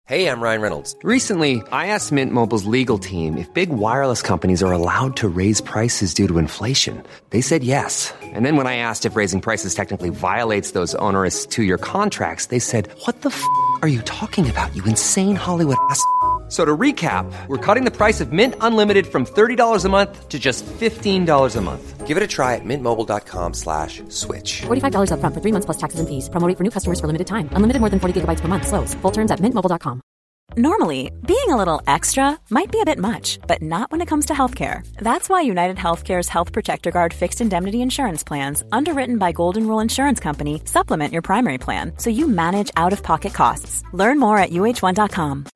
Hey, I'm Ryan Reynolds. Recently, I asked Mint Mobile's legal team if big wireless companies are allowed to raise prices due to inflation. They said yes. And then when I asked if raising prices technically violates those onerous two-year contracts, they said, "What the f*** are you talking about, you insane Hollywood ass?" So to recap, we're cutting the price of Mint Unlimited from $30 a month to just $15 a month. Give it a try at mintmobile.com/switch. $45 up front for 3 months plus taxes and fees. Promo rate for new customers for limited time. Unlimited more than 40 gigabytes per month. Slows full terms at mintmobile.com. Normally, being a little extra might be a bit much, but not when it comes to healthcare. That's why United Healthcare's Health Protector Guard fixed indemnity insurance plans, underwritten by Golden Rule Insurance Company, supplement your primary plan so you manage out-of-pocket costs. Learn more at uh1.com.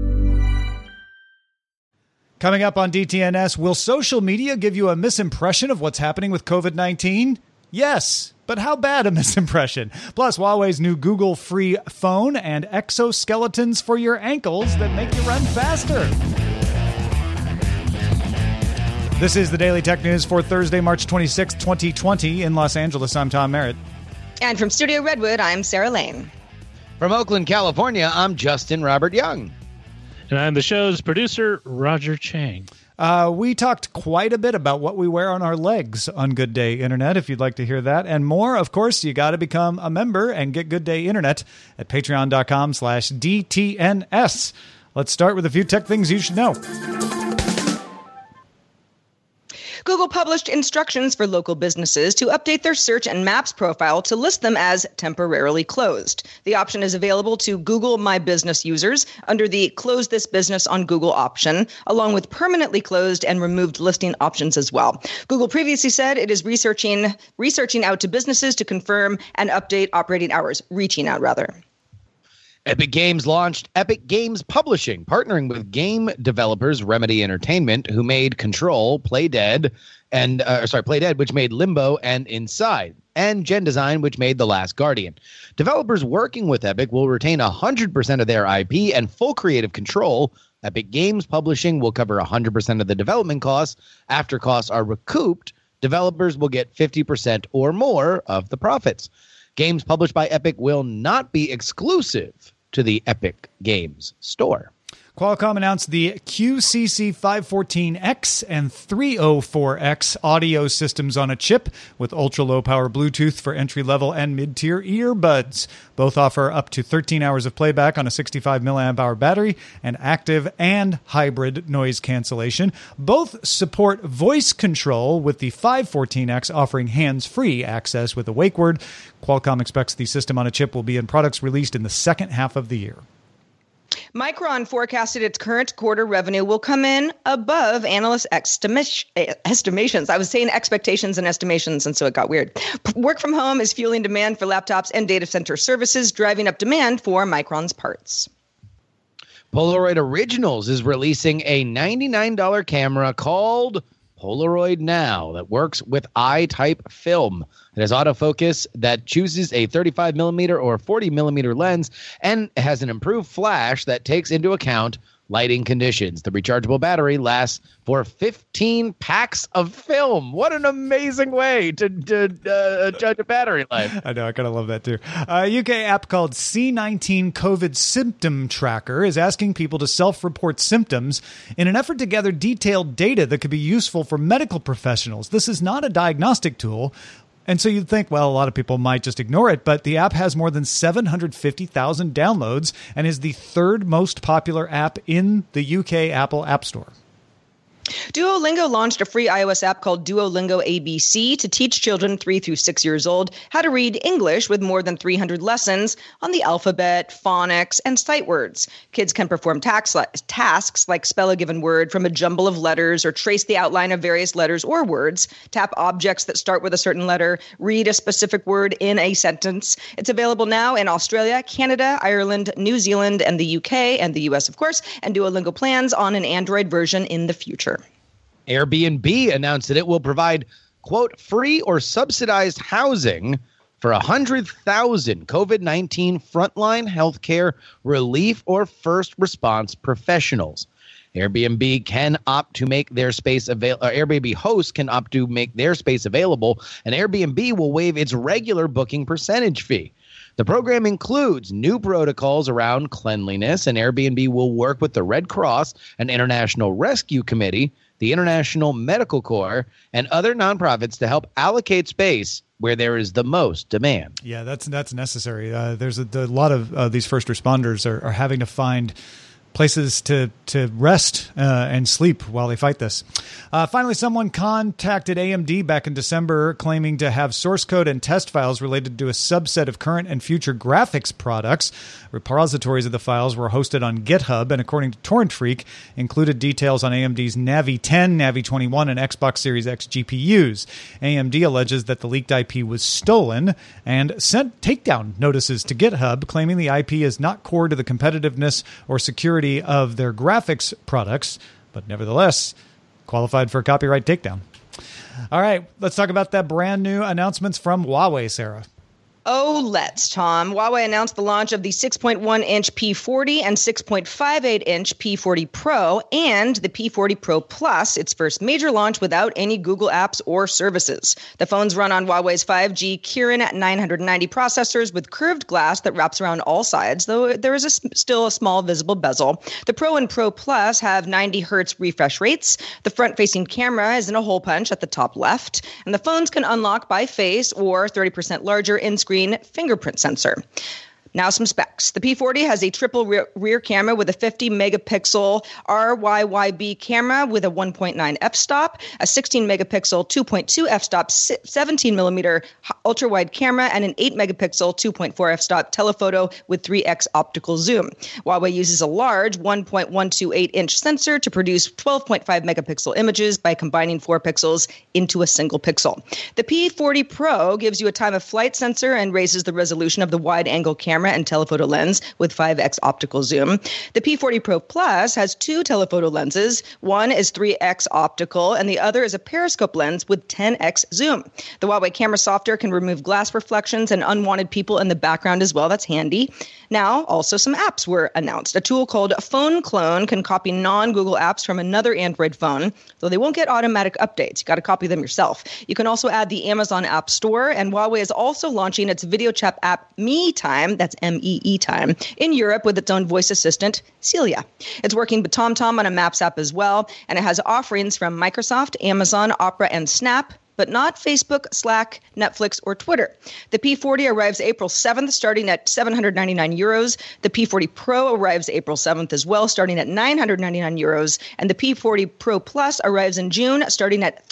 Coming up on DTNS, will social media give you a misimpression of what's happening with COVID-19? Yes, but how bad a misimpression? Plus, Huawei's new Google free phone and exoskeletons for your ankles that make you run faster. This is the Daily Tech News for Thursday, March 26, 2020. In Los Angeles, I'm Tom Merritt. And from Studio Redwood, I'm Sarah Lane. From Oakland, California, I'm Justin Robert Young. And I'm the show's producer, Roger Chang. We talked quite a bit about what we wear on our legs on Good Day Internet. If you'd like to hear that and more, of course, you got to become a member and get Good Day Internet at patreon.com/DTNS. Let's start with a few tech things you should know. Google published instructions for local businesses to update their search and maps profile to list them as temporarily closed. The option is available to Google My Business users under the Close This Business on Google option, along with permanently closed and removed listing options as well. Google previously said it is researching out to businesses to confirm and update operating hours, reaching out rather. Epic Games launched Epic Games Publishing, partnering with game developers Remedy Entertainment, who made Control, Play Dead, which made Limbo and Inside, and Gen Design, which made The Last Guardian. Developers working with Epic will retain 100% of their IP and full creative control. Epic Games Publishing will cover 100% of the development costs. After costs are recouped, developers will get 50% or more of the profits. Games published by Epic will not be exclusive to the Epic Games Store. Qualcomm announced the QCC514X and 304X audio systems on a chip with ultra-low power Bluetooth for entry-level and mid-tier earbuds. Both offer up to 13 hours of playback on a 65 milliamp-hour battery and active and hybrid noise cancellation. Both support voice control, with the 514X offering hands-free access with a wake word. Qualcomm expects the system on a chip will be in products released in the second half of the year. Micron forecasted its current quarter revenue will come in above analyst estimations. I was saying expectations and estimations, and so it got weird. Work from home is fueling demand for laptops and data center services, driving up demand for Micron's parts. Polaroid Originals is releasing a $99 camera called Polaroid Now that works with I-type film. It has autofocus that chooses a 35mm or 40mm lens and has an improved flash that takes into account lighting conditions. The rechargeable battery lasts for 15 packs of film. What an amazing way to judge a battery life. I know, I kind of love that too. A UK app called C19 COVID Symptom Tracker is asking people to self-report symptoms in an effort to gather detailed data that could be useful for medical professionals. This is not a diagnostic tool. And so you'd think, well, a lot of people might just ignore it, but the app has more than 750,000 downloads and is the third most popular app in the UK Apple App Store. Duolingo launched a free iOS app called Duolingo ABC to teach children 3 through 6 years old how to read English with more than 300 lessons on the alphabet, phonics, and sight words. Kids can perform tasks like spell a given word from a jumble of letters or trace the outline of various letters or words, tap objects that start with a certain letter, read a specific word in a sentence. It's available now in Australia, Canada, Ireland, New Zealand, and the UK, and the US, of course, and Duolingo plans on an Android version in the future. Airbnb announced that it will provide, quote, free or subsidized housing for 100,000 COVID-19 frontline healthcare relief or first response professionals. Airbnb can opt to make their space available. Airbnb hosts can opt to make their space available, and Airbnb will waive its regular booking percentage fee. The program includes new protocols around cleanliness, and Airbnb will work with the Red Cross and International Rescue Committee, the International Medical Corps, and other nonprofits to help allocate space where there is the most demand. Yeah, that's necessary. There's a lot of these first responders are having to find places to rest and sleep while they fight this. Finally, someone contacted AMD back in December claiming to have source code and test files related to a subset of current and future graphics products. Repositories of the files were hosted on GitHub, and according to Torrent Freak, included details on AMD's Navi 10, Navi 21, and Xbox Series X GPUs. AMD alleges that the leaked IP was stolen and sent takedown notices to GitHub, claiming the IP is not core to the competitiveness or security of their graphics products, but nevertheless qualified for a copyright takedown. All right, let's talk about that brand new announcements from Huawei, Sarah. Oh, let's, Tom. Huawei announced the launch of the 6.1-inch P40 and 6.58-inch P40 Pro and the P40 Pro Plus, its first major launch without any Google apps or services. The phones run on Huawei's 5G Kirin 990 processors with curved glass that wraps around all sides, though there is still a small visible bezel. The Pro and Pro Plus have 90 hertz refresh rates. The front-facing camera is in a hole punch at the top left, and the phones can unlock by face or 30% larger in-screen fingerprint sensor. Now some specs. The P40 has a triple rear camera with a 50-megapixel RYYB camera with a 1.9 f-stop, a 16-megapixel 2.2 f-stop 17mm ultra-wide camera, and an 8-megapixel 2.4 f-stop telephoto with 3x optical zoom. Huawei uses a large 1.128-inch sensor to produce 12.5-megapixel images by combining 4 pixels into a single pixel. The P40 Pro gives you a time-of-flight sensor and raises the resolution of the wide-angle camera and telephoto lens with 5x optical zoom. The P40 Pro Plus has 2 telephoto lenses. One is 3x optical, and the other is a periscope lens with 10x zoom. The Huawei camera software can remove glass reflections and unwanted people in the background as well. That's handy. Now, also some apps were announced. A tool called Phone Clone can copy non-Google apps from another Android phone, though they won't get automatic updates. You got to copy them yourself. You can also add the Amazon App Store, and Huawei is also launching its video chat app MeeTime, that's M-E-E Time, in Europe with its own voice assistant, Celia. It's working with TomTom on a Maps app as well, and it has offerings from Microsoft, Amazon, Opera, and Snap, but not Facebook, Slack, Netflix, or Twitter. The P40 arrives April 7th, starting at €799. The P40 Pro arrives April 7th as well, starting at €999. And the P40 Pro Plus arrives in June, starting at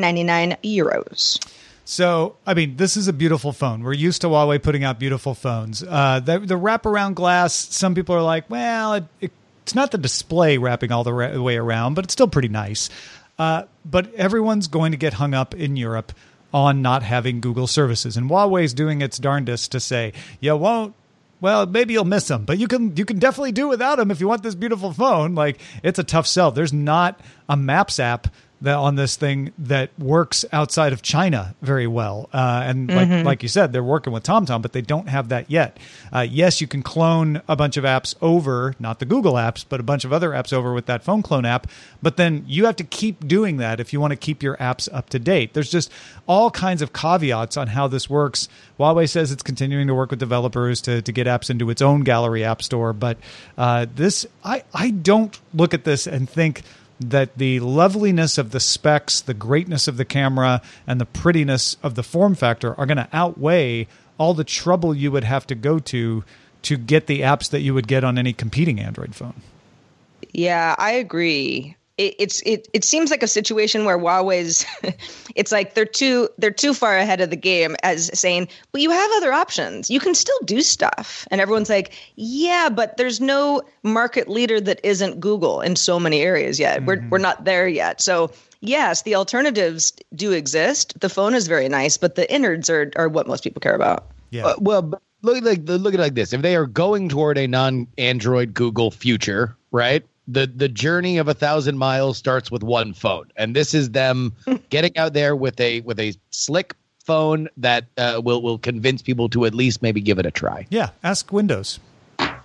€1,399. So, I mean, this is a beautiful phone. We're used to Huawei putting out beautiful phones. The wraparound glass, some people are like, well, it's not the display wrapping all the way around, but it's still pretty nice. But everyone's going to get hung up in Europe on not having Google services. And Huawei's doing its darndest to say, you won't. Well, maybe you'll miss them, but you can definitely do without them if you want this beautiful phone. Like, it's a tough sell. There's not a Maps app on this thing that works outside of China very well. And like you said, they're working with TomTom, but they don't have that yet. Yes, you can clone a bunch of apps over, not the Google apps, but a bunch of other apps over with that phone clone app. But then you have to keep doing that if you want to keep your apps up to date. There's just all kinds of caveats on how this works. Huawei says it's continuing to work with developers to get apps into its own gallery app store. But I don't look at this and think that the loveliness of the specs, the greatness of the camera, and the prettiness of the form factor are going to outweigh all the trouble you would have to go to get the apps that you would get on any competing Android phone. Yeah, I agree. It seems like a situation where Huawei's it's like they're too far ahead of the game as saying, but you have other options. You can still do stuff. And everyone's like, yeah, but there's no market leader that isn't Google in so many areas yet. Mm-hmm. We're not there yet. So yes, the alternatives do exist. The phone is very nice, but the innards are what most people care about. Yeah. But look at it like this. If they are going toward a non-Android Google future, right? The journey of 1,000 miles starts with one phone, and this is them getting out there with a slick phone that will convince people to at least maybe give it a try. Yeah, ask Windows.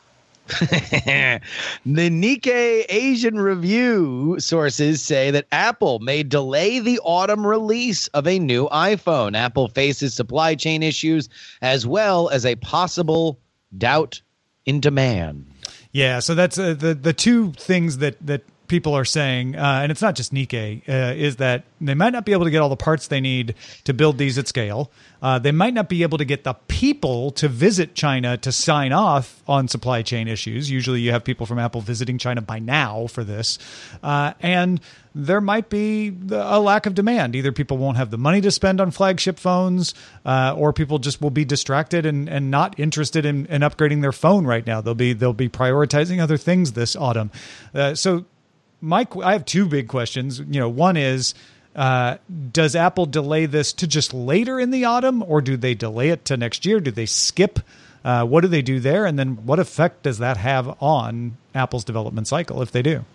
The Nikkei Asian Review sources say that Apple may delay the autumn release of a new iPhone. Apple faces supply chain issues as well as a possible doubt in demand. Yeah, so that's the two things that people are saying, and it's not just Nikkei, is that they might not be able to get all the parts they need to build these at scale. They might not be able to get the people to visit China to sign off on supply chain issues. Usually you have people from Apple visiting China by now for this. And there might be a lack of demand. Either people won't have the money to spend on flagship phones, or people just will be distracted and not interested in upgrading their phone right now. They'll be prioritizing other things this autumn. So Mike, I have two big questions. One is, does Apple delay this to just later in the autumn, or do they delay it to next year? Do they skip? What do they do there? And then what effect does that have on Apple's development cycle if they do?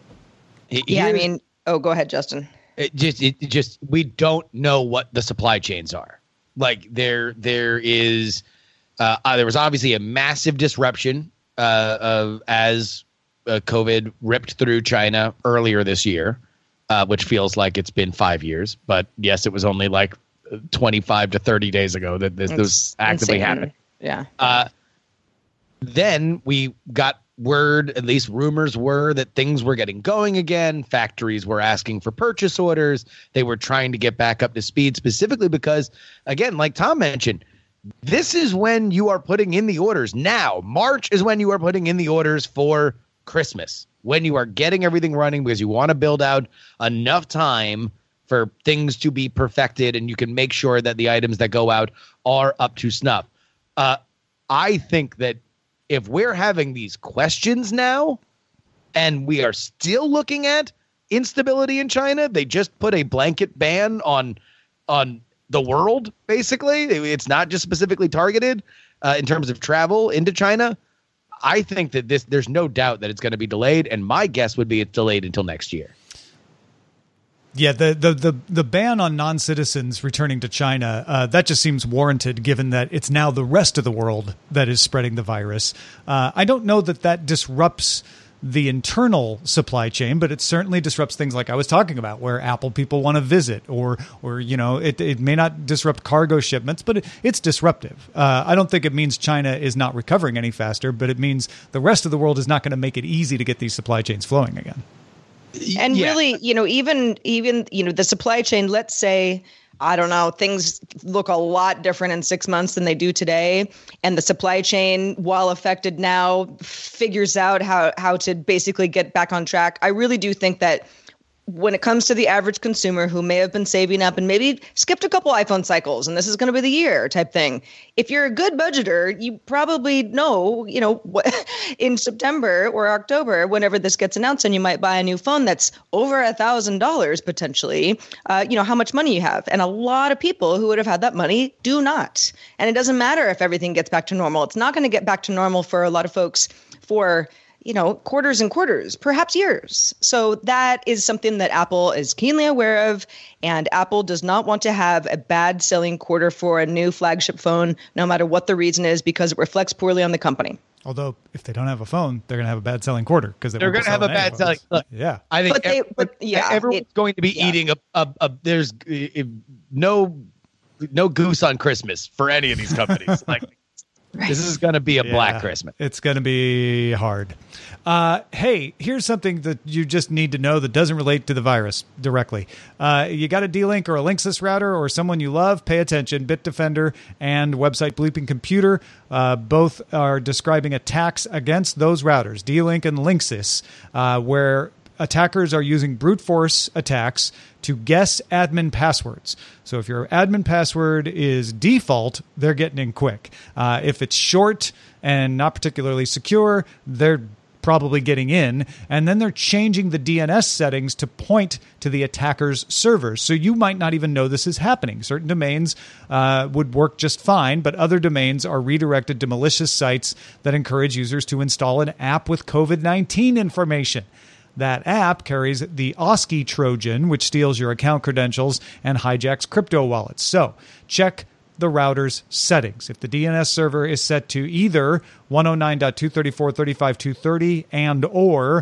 Go ahead, Justin. We don't know what the supply chains are. Like there was obviously a massive disruption as COVID ripped through China earlier this year, which feels like it's been 5 years. But yes, it was only like 25 to 30 days ago that this was actively happening. Yeah. Then we got word, at least rumors were, that things were getting going again. Factories were asking for purchase orders. They were trying to get back up to speed, specifically because, again, like Tom mentioned, this is when you are putting in the orders now. March is when you are putting in the orders for Christmas, when you are getting everything running because you want to build out enough time for things to be perfected and you can make sure that the items that go out are up to snuff. I think that if we're having these questions now and we are still looking at instability in China, they just put a blanket ban on the world, basically. It's not just specifically targeted in terms of travel into China. I think that there's no doubt that it's going to be delayed, and my guess would be it's delayed until next year. Yeah, the ban on non-citizens returning to China, that just seems warranted given that it's now the rest of the world that is spreading the virus. I don't know that disrupts the internal supply chain, but it certainly disrupts things like I was talking about, where Apple people want to visit, or it may not disrupt cargo shipments, but it's disruptive. I don't think it means China is not recovering any faster, but it means the rest of the world is not going to make it easy to get these supply chains flowing again. And really, even the supply chain, let's say, I don't know, things look a lot different in 6 months than they do today. And the supply chain, while affected now, figures out how to basically get back on track. I really do think that when it comes to the average consumer who may have been saving up and maybe skipped a couple iPhone cycles and this is going to be the year type thing, if you're a good budgeter, you probably know, in September or October, whenever this gets announced and you might buy a new phone that's over $1,000 potentially, how much money you have. And a lot of people who would have had that money do not. And it doesn't matter if everything gets back to normal. It's not going to get back to normal for a lot of folks for quarters and quarters, perhaps years. So that is something that Apple is keenly aware of. And Apple does not want to have a bad selling quarter for a new flagship phone, no matter what the reason is, because it reflects poorly on the company. Although if they don't have a phone, they're going to have a bad selling quarter because they're going to have a bad selling. Look, yeah, I think everyone's going to be eating there's no goose on Christmas for any of these companies. This is going to be a Black Christmas. It's going to be hard. Hey, here's something that you just need to know that doesn't relate to the virus directly. You got a D-Link or a Linksys router or someone you love, pay attention. Bitdefender and website Bleeping Computer both are describing attacks against those routers, D-Link and Linksys, where attackers are using brute force attacks to guess admin passwords. So if your admin password is default, they're getting in quick. If it's short and not particularly secure, they're probably getting in. And then they're changing the DNS settings to point to the attacker's servers. So you might not even know this is happening. Certain domains would work just fine, but other domains are redirected to malicious sites that encourage users to install an app with COVID-19 information. That app carries the OSCI Trojan, which steals your account credentials and hijacks crypto wallets. So check the router's settings. If the DNS server is set to either 109.234.35.230 and or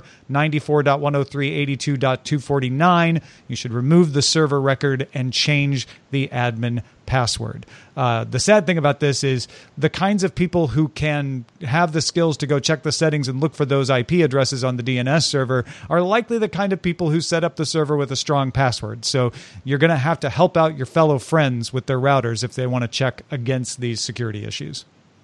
94.103.82.249, you should remove the server record and change the admin password. The sad thing about this is the kinds of people who can have the skills to go check the settings and look for those IP addresses on the DNS server are likely the kind of people who set up the server with a strong password. So you're going to have to help out your fellow friends with their routers if they want to check against these security issues.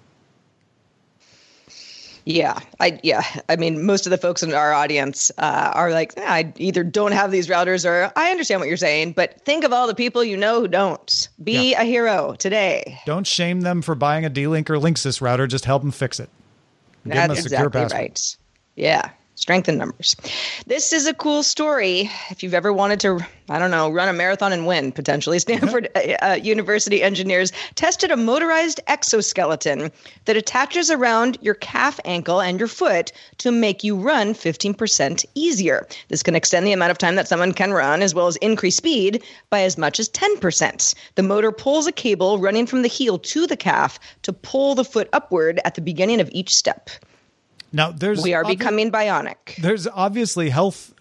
Yeah. I mean, most of the folks in our audience are like, I either don't have these routers or I understand what you're saying, but think of all the people you know who don't. Be a hero today. Don't shame them for buying a D-Link or Linksys router. Just help them fix it. Give them a secure password. Right. Yeah. Strength in numbers. This is a cool story. If you've ever wanted to, run a marathon and win, potentially, Stanford University engineers tested a motorized exoskeleton that attaches around your calf, ankle, and your foot to make you run 15% easier. This can extend the amount of time that someone can run, as well as increase speed by as much as 10%. The motor pulls a cable running from the heel to the calf to pull the foot upward at the beginning of each step. Now, we are becoming bionic. There's obviously health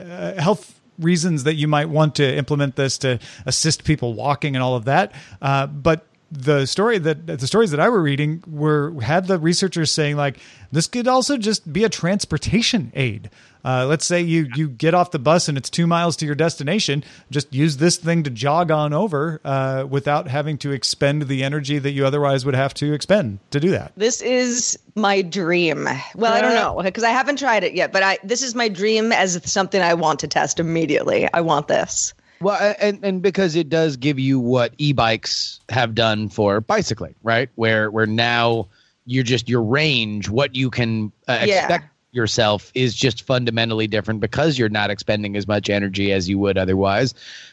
reasons that you might want to implement this to assist people walking and all of that. But the stories that I were reading had the researchers saying like this could also just be a transportation aid. Let's say you get off the bus and it's 2 miles to your destination. Just use this thing to jog on over without having to expend the energy that you otherwise would have to expend to do that. This is my dream. Well, I don't know because I haven't tried it yet, but this is my dream as something I want to test immediately. I want this. Well, and because it does give you what e-bikes have done for bicycling, right? Where now your range, what you can expect yourself is just fundamentally different because you're not expending as much energy as you would otherwise.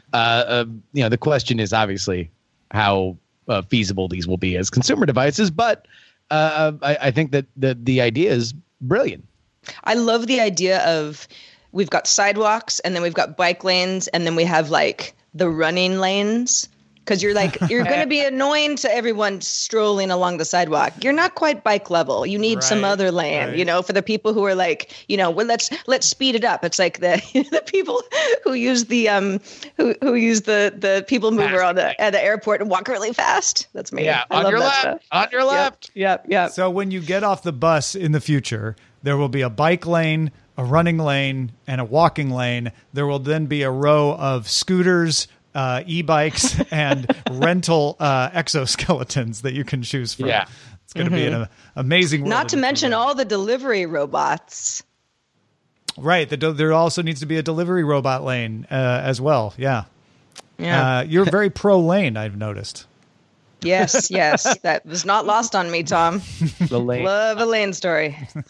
The question is obviously how feasible these will be as consumer devices, but I think that the idea is brilliant. I love the idea of we've got sidewalks and then we've got bike lanes and then we have like the running lanes. Because you're going to be annoying to everyone strolling along the sidewalk. You're not quite bike level. You need some other lane, for the people who are like, well, let's speed it up. It's like the people who use the who use the people mover at the airport and walk really fast. That's me. Yeah, on your left. Yep. So when you get off the bus in the future, there will be a bike lane, a running lane, and a walking lane. There will then be a row of scooters, e-bikes and rental exoskeletons that you can choose from. Yeah. It's going to be an amazing world. Not to mention all the delivery robots. Right. There also needs to be a delivery robot lane as well. Yeah. You're very pro lane, I've noticed. Yes. That was not lost on me, Tom. The lane. Love a lane story.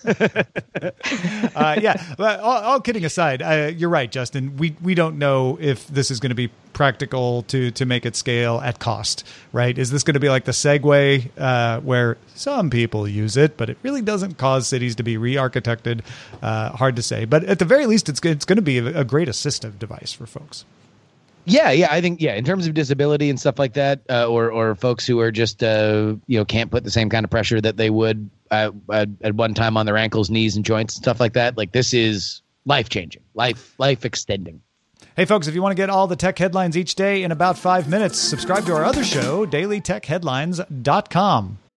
But all kidding aside, you're right, Justin. We don't know if this is going to be practical to make it scale at cost, right? Is this going to be like the Segway where some people use it, but it really doesn't cause cities to be re-architected? Hard to say. But at the very least, it's going to be a great assistive device for folks. Yeah, I think in terms of disability and stuff like that, or folks who are just can't put the same kind of pressure that they would at one time on their ankles, knees, and joints and stuff like that. Like this is life changing, life extending. Hey folks, if you want to get all the tech headlines each day in about 5 minutes, subscribe to our other show, dailytechheadlines.com.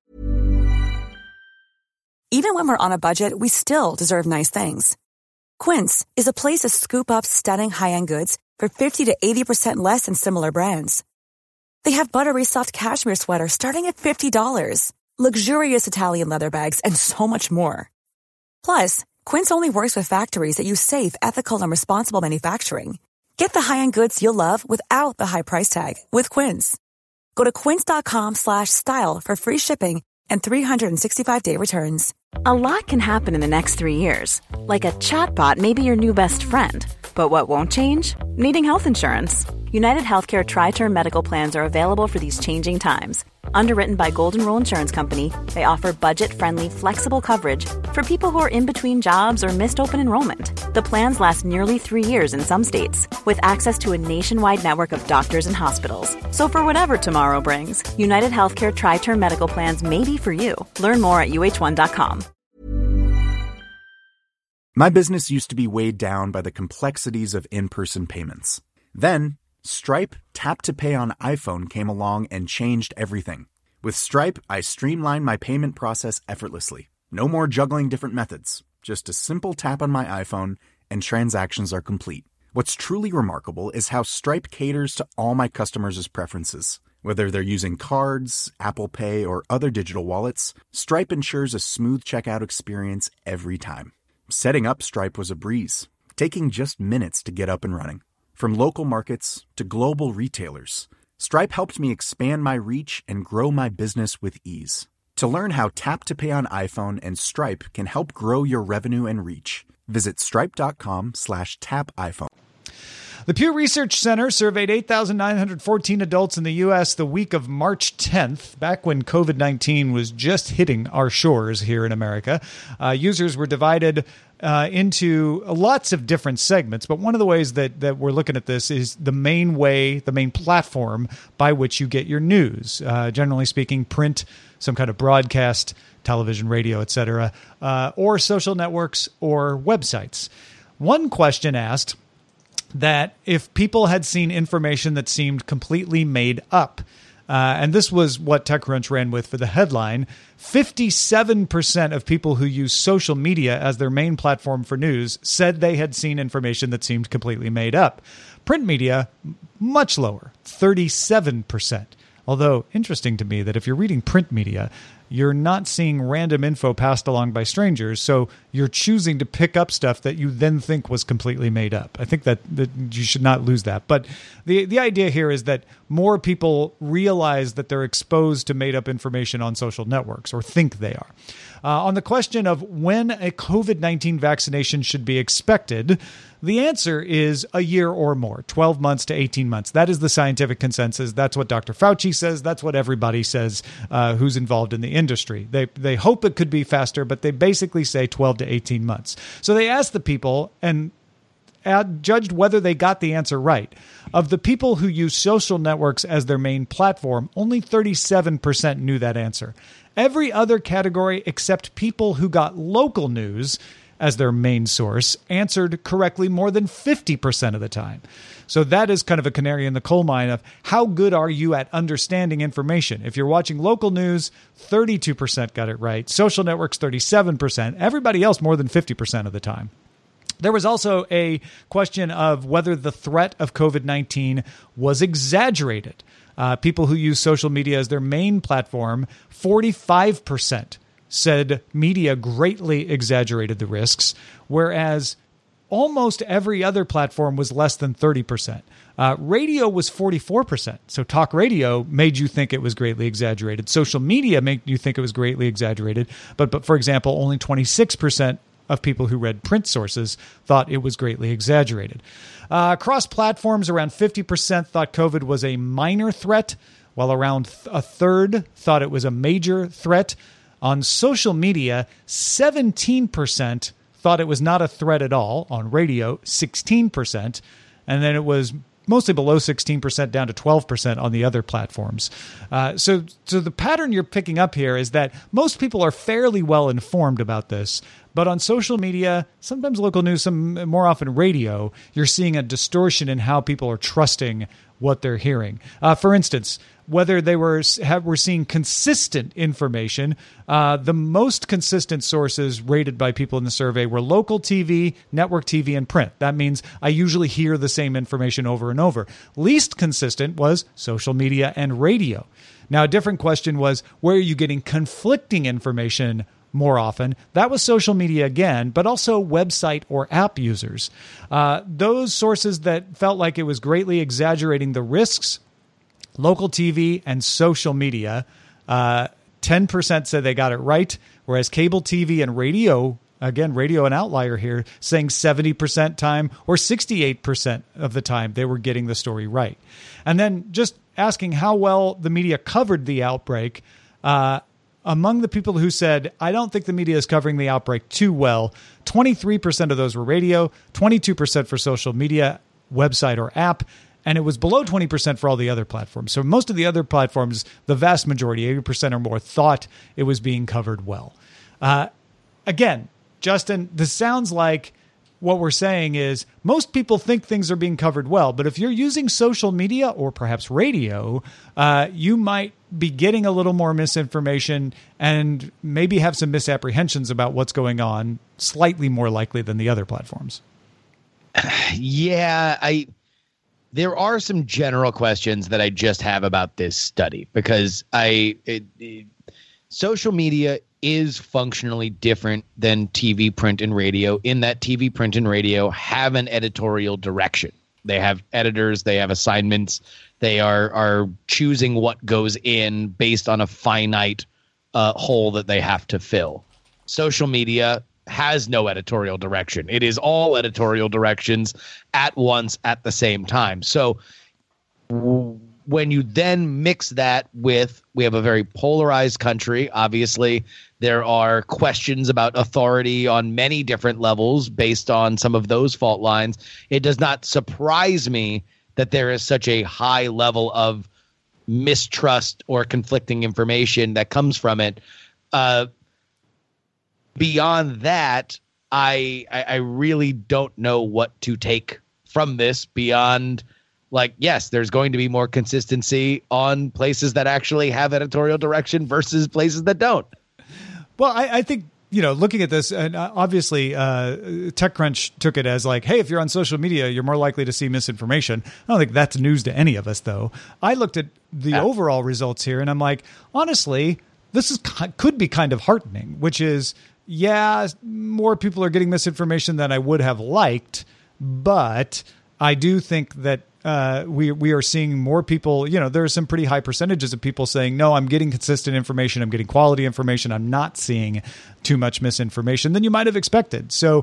Even when we're on a budget, we still deserve nice things. Quince is a place to scoop up stunning high-end goods for 50 to 80% less than similar brands. They have buttery soft cashmere sweaters starting at $50, luxurious Italian leather bags, and so much more. Plus, Quince only works with factories that use safe, ethical, and responsible manufacturing. Get the high-end goods you'll love without the high price tag with Quince. Go to quince.com/style for free shipping and 365-day returns. A lot can happen in the next 3 years. Like a chatbot may be your new best friend. But what won't change? Needing health insurance. United Healthcare Tri-Term Medical Plans are available for these changing times. Underwritten by Golden Rule Insurance Company, they offer budget-friendly, flexible coverage for people who are in between jobs or missed open enrollment. The plans last nearly 3 years in some states, with access to a nationwide network of doctors and hospitals. So for whatever tomorrow brings, United Healthcare Tri-Term Medical Plans may be for you. Learn more at uh1.com. My business used to be weighed down by the complexities of in-person payments. Then, Stripe Tap to Pay on iPhone came along and changed everything. With Stripe, I streamlined my payment process effortlessly. No more juggling different methods. Just a simple tap on my iPhone and transactions are complete. What's truly remarkable is how Stripe caters to all my customers' preferences. Whether they're using cards, Apple Pay, or other digital wallets, Stripe ensures a smooth checkout experience every time. Setting up Stripe was a breeze, taking just minutes to get up and running. From local markets to global retailers, Stripe helped me expand my reach and grow my business with ease. To learn how Tap to Pay on iPhone and Stripe can help grow your revenue and reach, visit stripe.com/tapiphone. The Pew Research Center surveyed 8,914 adults in the U.S. the week of March 10th, back when COVID-19 was just hitting our shores here in America. Users were divided into lots of different segments, but one of the ways that we're looking at this is the main platform by which you get your news. Generally speaking, print, some kind of broadcast, television, radio, etc., or social networks or websites. One question asked that if people had seen information that seemed completely made up, and this was what TechCrunch ran with for the headline, 57% of people who use social media as their main platform for news said they had seen information that seemed completely made up. Print media, much lower, 37%. Although, interesting to me that if you're reading print media, you're not seeing random info passed along by strangers, so you're choosing to pick up stuff that you then think was completely made up. I think that you should not lose that. But the idea here is that more people realize that they're exposed to made-up information on social networks, or think they are. On the question of when a COVID-19 vaccination should be expected, the answer is a year or more, 12 months to 18 months. That is the scientific consensus. That's what Dr. Fauci says. That's what everybody says who's involved in the industry. They hope it could be faster, but they basically say 12 to 18 months. So they asked the people and judged whether they got the answer right. Of the people who use social networks as their main platform, only 37% knew that answer. Every other category except people who got local news as their main source answered correctly more than 50% of the time. So that is kind of a canary in the coal mine of how good are you at understanding information. If you're watching local news, 32% got it right. Social networks, 37%. Everybody else more than 50% of the time. There was also a question of whether the threat of COVID-19 was exaggerated. People who use social media as their main platform, 45% said media greatly exaggerated the risks, whereas almost every other platform was less than 30%. Radio was 44%. So talk radio made you think it was greatly exaggerated. Social media made you think it was greatly exaggerated. But for example, only 26% of people who read print sources thought it was greatly exaggerated. Across platforms, around 50% thought COVID was a minor threat, while around a third thought it was a major threat. On social media, 17% thought it was not a threat at all. On radio, 16%. And then it was mostly below 16%, down to 12% on the other platforms. So the pattern you're picking up here is that most people are fairly well informed about this. But on social media, sometimes local news, more often radio, you're seeing a distortion in how people are trusting what they're hearing. For instance, whether they were seeing consistent information, the most consistent sources rated by people in the survey were local TV, network TV, and print. That means I usually hear the same information over and over. Least consistent was social media and radio. Now, a different question was, where are you getting conflicting information more often? That was social media again, but also website or app users. Those sources that felt like it was greatly exaggerating the risks, local TV and social media, 10% said they got it right, whereas cable TV and radio again, radio an outlier here, saying 70% time or 68% of the time they were getting the story right. And then just asking how well the media covered the outbreak. Among the people who said, I don't think the media is covering the outbreak too well, 23% of those were radio, 22% for social media, website or app, and it was below 20% for all the other platforms. So most of the other platforms, the vast majority, 80% or more, thought it was being covered well. Again, Justin, this sounds like what we're saying is most people think things are being covered well, but if you're using social media or perhaps radio, you might be getting a little more misinformation and maybe have some misapprehensions about what's going on, slightly more likely than the other platforms. Yeah, there are some general questions that I just have about this study because social media is functionally different than TV, print, and radio in that TV, print, and radio have an editorial direction. They have editors, they have assignments, they are choosing what goes in based on a finite hole that they have to fill. Social media has no editorial direction. It is all editorial directions at once at the same time. So when you then mix that with, we have a very polarized country. Obviously, there are questions about authority on many different levels based on some of those fault lines. It does not surprise me that there is such a high level of mistrust or conflicting information that comes from it. Beyond that, I really don't know what to take from this beyond, like, yes, there's going to be more consistency on places that actually have editorial direction versus places that don't. Well, I think, looking at this, and obviously TechCrunch took it as like, hey, if you're on social media, you're more likely to see misinformation. I don't think that's news to any of us, though. I looked at the overall results here, and I'm like, honestly, this could be kind of heartening, which is, yeah, more people are getting misinformation than I would have liked, but I do think that we are seeing more people, there are some pretty high percentages of people saying, no, I'm getting consistent information. I'm getting quality information. I'm not seeing too much misinformation than you might have expected. So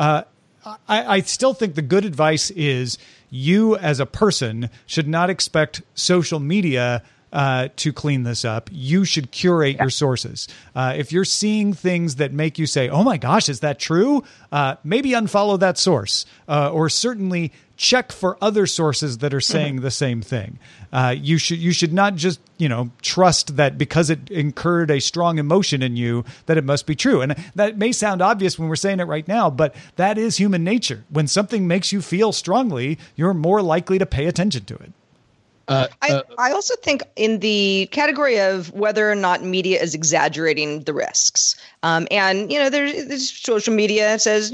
I still think the good advice is you as a person should not expect social media to clean this up. You should curate your sources. If you're seeing things that make you say, oh my gosh, is that true? Maybe unfollow that source, or certainly check for other sources that are saying the same thing. You should not just, trust that because it incurred a strong emotion in you that it must be true. And that may sound obvious when we're saying it right now, but that is human nature. When something makes you feel strongly, you're more likely to pay attention to it. I also think in the category of whether or not media is exaggerating the risks. There's social media says,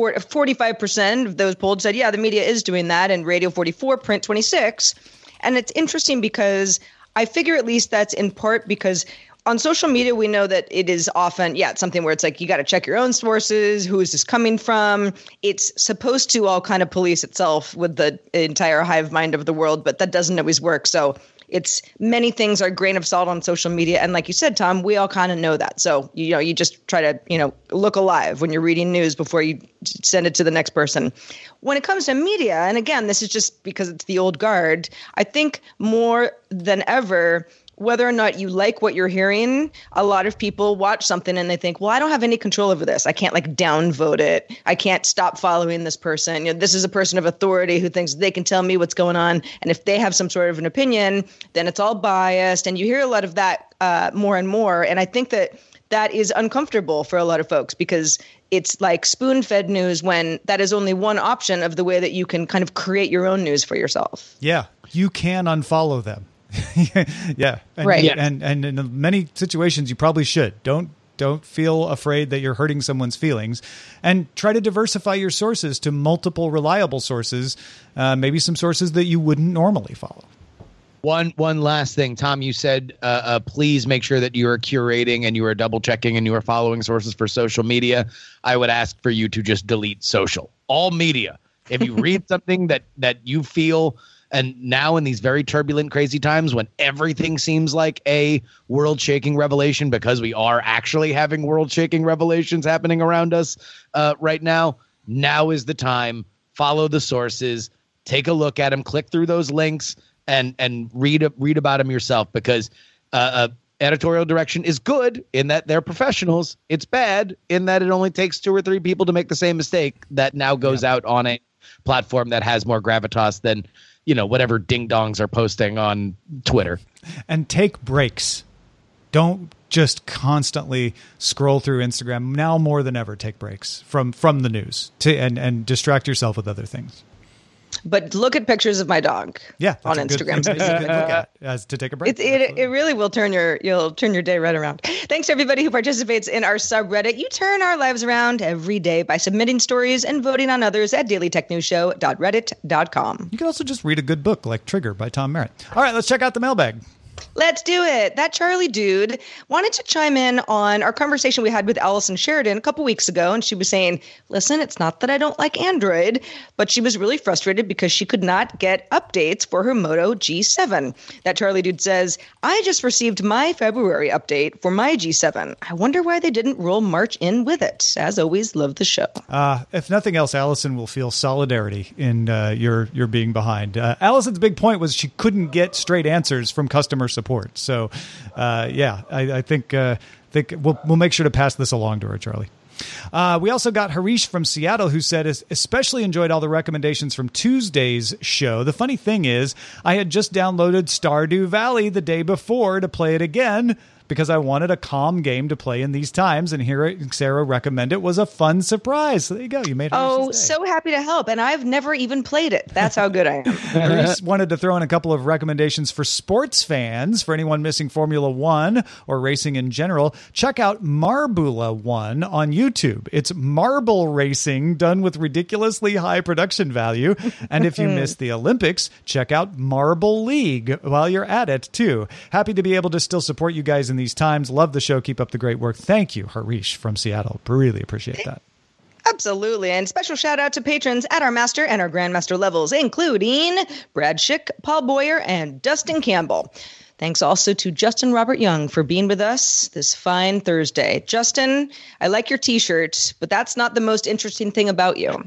45% of those polled said, the media is doing that, and radio 44, print 26. And it's interesting because I figure at least that's in part because on social media, we know that it is often, it's something where it's like, you got to check your own sources. Who is this coming from? It's supposed to all kind of police itself with the entire hive mind of the world, but that doesn't always work. So it's many things are a grain of salt on social media. And like you said, Tom, we all kind of know that. So, you just try to, look alive when you're reading news before you send it to the next person. When it comes to media, and again, this is just because it's the old guard, I think more than ever, whether or not you like what you're hearing, a lot of people watch something and they think, well, I don't have any control over this. I can't downvote it. I can't stop following this person. This is a person of authority who thinks they can tell me what's going on. And if they have some sort of an opinion, then it's all biased. And you hear a lot of that more and more. And I think that is uncomfortable for a lot of folks because it's like spoon-fed news when that is only one option of the way that you can kind of create your own news for yourself. Yeah, you can unfollow them. Yeah. And, right. And in many situations, you probably should. Don't feel afraid that you're hurting someone's feelings, and try to diversify your sources to multiple reliable sources, maybe some sources that you wouldn't normally follow. One last thing, Tom, you said, please make sure that you are curating and you are double checking and you are following sources for social media. I would ask for you to just delete social, all media. If you read something that you feel And now in these very turbulent, crazy times when everything seems like a world-shaking revelation, because we are actually having world-shaking revelations happening around us right now is the time. Follow the sources, take a look at them, click through those links, and read about them yourself, because editorial direction is good in that they're professionals. It's bad in that it only takes 2 or 3 people to make the same mistake that now goes out on a platform that has more gravitas than, whatever ding-dongs are posting on Twitter. And take breaks. Don't just constantly scroll through Instagram. Now more than ever, take breaks from the news and distract yourself with other things. But look at pictures of my dog on Instagram. Look at as to take a break. It really will you'll turn your day right around. Thanks to everybody who participates in our subreddit. You turn our lives around every day by submitting stories and voting on others at dailytechnewsshow.reddit.com. You can also just read a good book like Trigger by Tom Merritt. All right, let's check out the mailbag. Let's do it. That Charlie dude wanted to chime in on our conversation we had with Allison Sheridan a couple weeks ago. And she was saying, listen, it's not that I don't like Android, but she was really frustrated because she could not get updates for her Moto G7. That Charlie dude says, I just received my February update for my G7. I wonder why they didn't roll March in with it. As always, love the show. If nothing else, Allison will feel solidarity in your being behind. Allison's big point was she couldn't get straight answers from customer support. So, I think we'll make sure to pass this along to her, Charlie. We also got Harish from Seattle, who said, especially enjoyed all the recommendations from Tuesday's show. The funny thing is, I had just downloaded Stardew Valley the day before to play it again, because I wanted a calm game to play in these times, and hearing Sarah recommend it was a fun surprise. So there you go. You made it. So happy to help, and I've never even played it. That's how good I am. Reese wanted to throw in a couple of recommendations for sports fans. For anyone missing Formula One or racing in general, check out Marbula One on YouTube. It's marble racing done with ridiculously high production value. And if you missed the Olympics, check out Marble League while you're at it, too. Happy to be able to still support you guys in these times. Love the show. Keep up the great work. Thank you, Harish from Seattle. Really appreciate that. Absolutely. And special shout out to patrons at our master and our grandmaster levels, including Brad Schick, Paul Boyer, and Dustin Campbell. Thanks also to Justin Robert Young for being with us this fine Thursday. Justin, I like your t-shirt, but that's not the most interesting thing about you.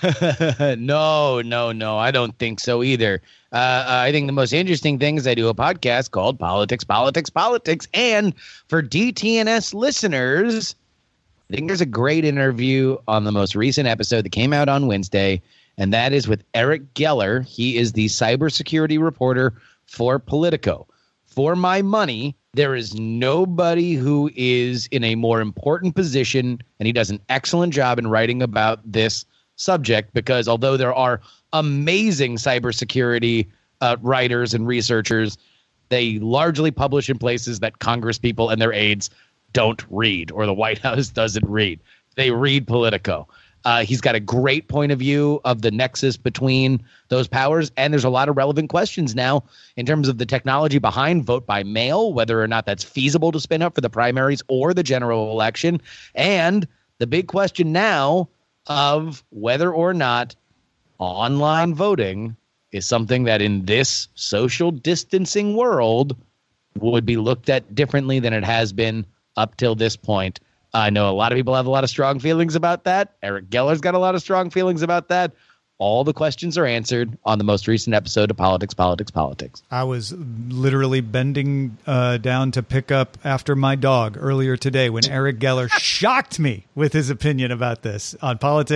No, I don't think so either. I think the most interesting thing is I do a podcast called Politics. And for DTNS listeners, I think there's a great interview on the most recent episode that came out on Wednesday, and that is with Eric Geller. He is the cybersecurity reporter for Politico. For my money, there is nobody who is in a more important position, and he does an excellent job in writing about this subject, because although there are amazing cybersecurity writers and researchers, they largely publish in places that Congress people and their aides don't read, or the White House doesn't read. They read Politico. He's got a great point of view of the nexus between those powers, and there's a lot of relevant questions now in terms of the technology behind vote by mail, whether or not that's feasible to spin up for the primaries or the general election, and the big question now of whether or not online voting is something that in this social distancing world would be looked at differently than it has been up till this point. I know a lot of people have a lot of strong feelings about that. Eric Geller's got a lot of strong feelings about that. All the questions are answered on the most recent episode of Politics. I was literally bending down to pick up after my dog earlier today when Eric Geller shocked me with his opinion about this on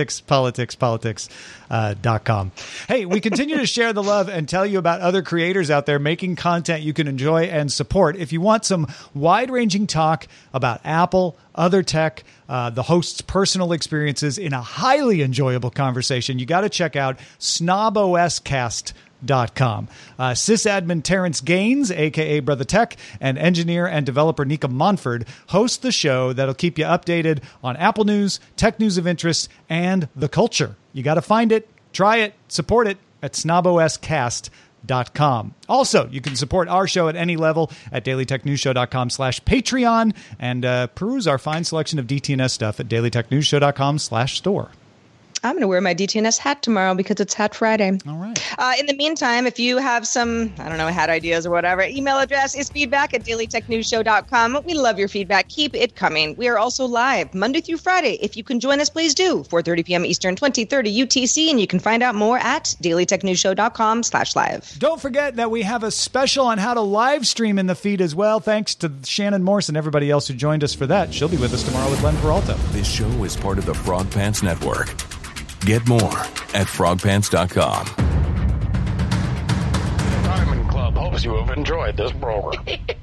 politics.com. Hey, we continue to share the love and tell you about other creators out there making content you can enjoy and support. If you want some wide-ranging talk about Apple, other tech, the host's personal experiences in a highly enjoyable conversation, you got to check out snoboscast.com. Sysadmin Terrence Gaines, a.k.a. Brother Tech, and engineer and developer Nika Monford host the show that'll keep you updated on Apple news, tech news of interest, and the culture. You got to find it, try it, support it at snoboscast.com. Also, you can support our show at any level at dailytechnewsshow.com/Patreon and peruse our fine selection of DTNS stuff at dailytechnewsshow.com/store. I'm going to wear my DTNS hat tomorrow because it's Hat Friday. All right. In the meantime, if you have some, hat ideas or whatever, email address is feedback@dailytechnewsshow.com. We love your feedback. Keep it coming. We are also live Monday through Friday. If you can join us, please do. 4:30 p.m. Eastern, 20:30 UTC, and you can find out more at dailytechnewsshow.com/live. Don't forget that we have a special on how to live stream in the feed as well. Thanks to Shannon Morse and everybody else who joined us for that. She'll be with us tomorrow with Len Peralta. This show is part of the Frog Pants Network. Get more at frogpants.com. Diamond Club hopes you have enjoyed this program.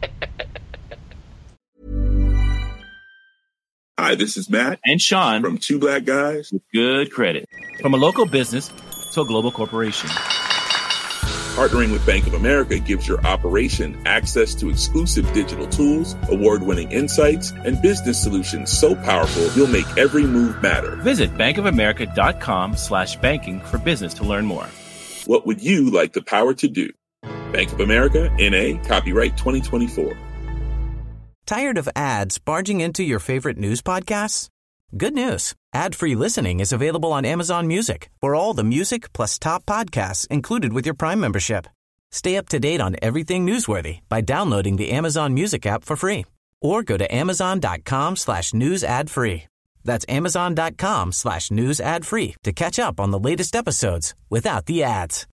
Hi, this is Matt and Sean from Two Black Guys with Good Credit. From a local business to a global corporation. Partnering with Bank of America gives your operation access to exclusive digital tools, award-winning insights, and business solutions so powerful you'll make every move matter. Visit bankofamerica.com/banking for business to learn more. What would you like the power to do? Bank of America, N.A., copyright 2024. Tired of ads barging into your favorite news podcasts? Good news. Ad-free listening is available on Amazon Music for all the music plus top podcasts included with your Prime membership. Stay up to date on everything newsworthy by downloading the Amazon Music app for free or go to amazon.com/news ad free. That's amazon.com/news ad free to catch up on the latest episodes without the ads.